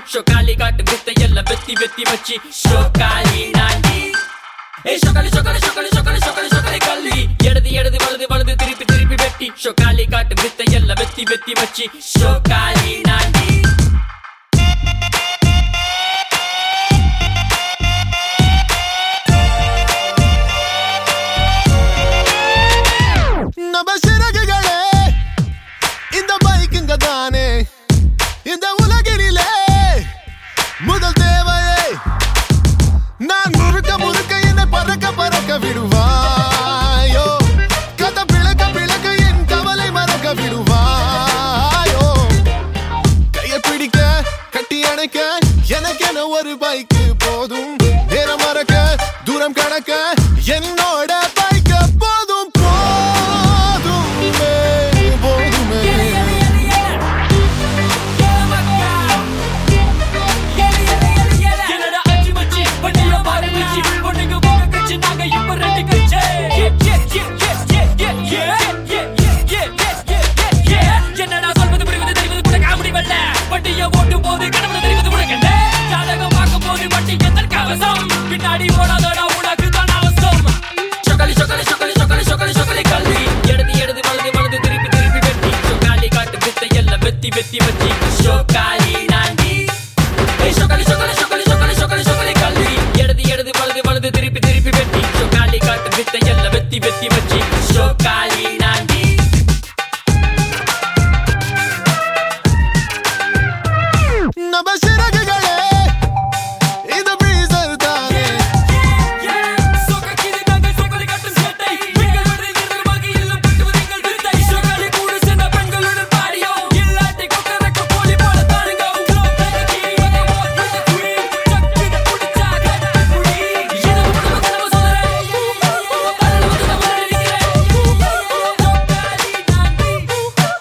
ஷோக்காலி காட்டு வித்தை எல்லாம் வெத்தி வெத்தி வச்சி ஷோக்காலி நாண்டி ஷோக்காலி ஷோக்காலி ஷோக்காலி ஷோக்காலி ஷோக்காலி ஷோக்காலி கல்லி இடது இடது வலது வலது திருப்பி திருப்பி வெட்டி ஷோக்காலி காட்டு வித்தை எல்லாம் வெத்தி வெத்தி வச்சி ஷோக்காலி நாண்டி இந்த உலகினிலே முதல் தேவையே நான் முறுக்க முறுக்க என்னை பறக்க பறக்க விடுவாயோ கதை பிளக்க பிளக்க என் கவலை மறக்க விடுவாயோ கையை பிடிக்க கட்டி அணைக்க எனக்கென ஒரு பைக் போதும் நேரம் மறக்க தூரம் கடக்க என்னோட பைக்க போதும் போதுமே போதுமே பின்னாடி போடாதோட உனக்கு தான் அவசரம் ஷோக்காலி ஷோக்காலி ஷோக்காலி ஷோக்காலி ஷோக்காலி ஷோக்காலி கல்லி இடது இடது வலது வலது திருப்பி திருப்பி வெட்டி ஷோக்காலி காட்டு வித்தை எல்லாம் வெத்தி வெத்தி வச்சி ஷோக்காலி நாண்டி ஷோக்காலி ஷோக்காலி ஷோக்காலி ஷோக்காலி ஷோக்காலி ஷோக்காலி கல்லி இடது இடது வலது வலது திருப்பி திருப்பி வெட்டி ஷோக்காலி காட்டு வித்தை எல்லாம் வெத்தி வெத்தி வச்சி ஷோக்காலி நாண்டி நம்ம சிறகுகளே இது பிரீசர் தானே சோக்காலி நாங்கள் சோக்காலி காட்டும் சேட்டை நீங்கள் விடுறது நிர்வாகி எல்லாம் பட்டுவது எங்கள் வித்தை ஷோக்காலி கூட சென்ற பெண்களுடன் பாடியோ இல்லாட்டி கொக்கரக்க போலி போல தாருங்க உங்களோ தனக்கி இந்த குடி சக்கிட குடிச்சா கட்ட குடி இது நம்ம சொல்றேன் பரல வந்து நம்ம நினைக்கிறேன் ஷோக்காலி நாண்டி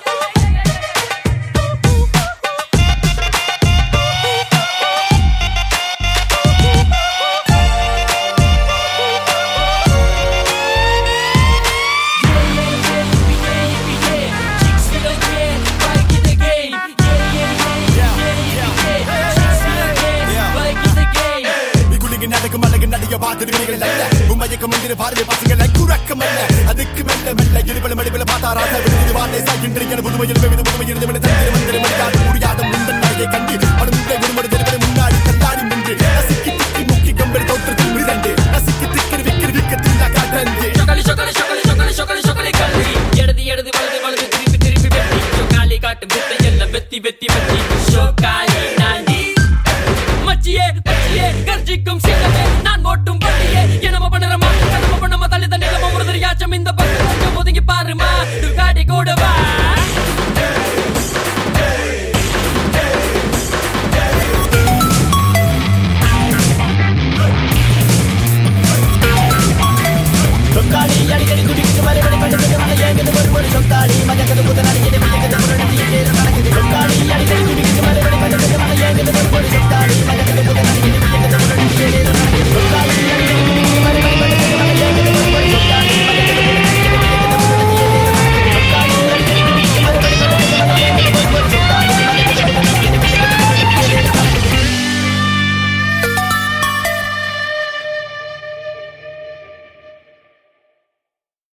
பார்வை பசங்களை குறக்கமல்ல அதுக்கு மெல்ல மெல்ல இருபல மடிபல பார்த்தாராக விடுதி வார்த்தை சாகின்ற புதுமையில் புதுமையில் மந்திர மந்திர